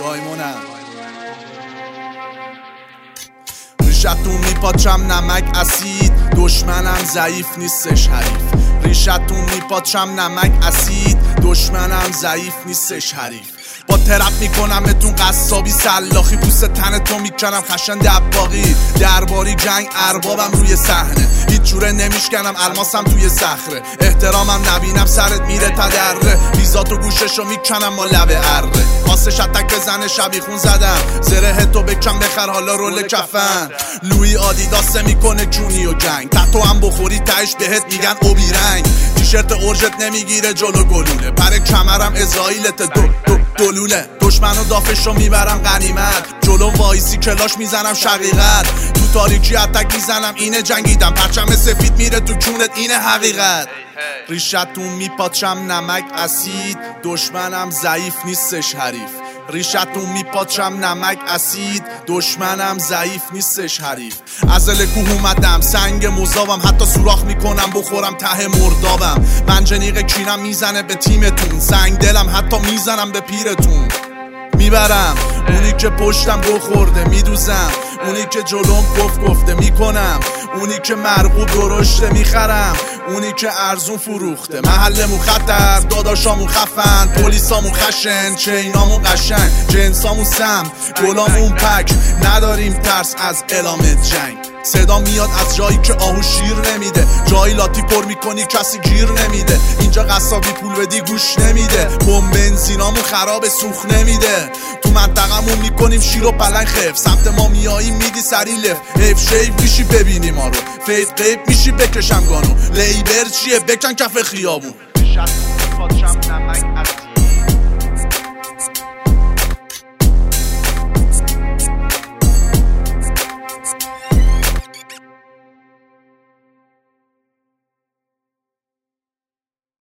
وایمونم ریشتون میپاچم نمک اسید، دشمنم ضعیف نیستش حریف. ریشتون میپاچم نمک اسید، دشمنم ضعیف نیستش حریف. با ترپ میکنمتون قصابی، سلاخی پوست تن تو میکنم خشن دباغی. درباری جنگ اربابم روی صحنه، هیچ جوره نمیشکنم الماسم توی صخره. احترامم نبینم سرت میره تا دره، بیزاتو گوششو میکنم با لب اره. واسه شتک بزنه شبیخون زدم، زره تو بکن بخر حالا رول کفن. لوی آدیداسه میکنه جونی و گنگ، تحتو هم بخوری تهش بهت میگن اوبی رنگ. تیشرت اورژت نمیگیره جلو گلوله، پر کمرم اسرائیلت دلوله. دشمن و دافش رو میبرم غنیمت، جلو وایسی کلاش میزنم شقیقت. تو تاریکی اتک میزنم اینه جنگیدم، پرچم سفید میره تو کونت اینه حقیقت. ریشتون میپاچم نمک اسید، دشمنم ضعیف نیستش حریف. ریشتون میپاچم نمک اسید، دشمنم ضعیف نیستش حریف. ازل کوه اومدم سنگ مذابم، حتی سوراخ میکنم بخورم ته مردابم. منجنیق کینم میزنه به تیمتون، سنگ دلم حتی میزنم به پیرتون. میبرم اونی که پشتم بخورده، میدوزم اونی که جلوم گفته میکنم. اونی که مرغوب درشته میخرم، اونی که ارزون فروخته. محلمون خطر، داداشامون خفن، پلیسامون خشن، چینامون قشنگ، جنسامون سم، گلامون پک. نداریم ترس از اعلام جنگ. صدا میاد از جایی که آهو شیر نمیده، جایی لاتی پر میکنی کسی گیر نمیده. اینجا قصابی پول بدی گوش نمیده، بمب بنزینامون خراب سوخ نمیده. تو منطقمون میکنیم شیر و پلنگ خف، سمت ما میایی میدی سری لف. حیف شیف میشی ببینی ما رو، فیض قیب میشی بکشم گانو. لیبر چیه بکن کف خیابون.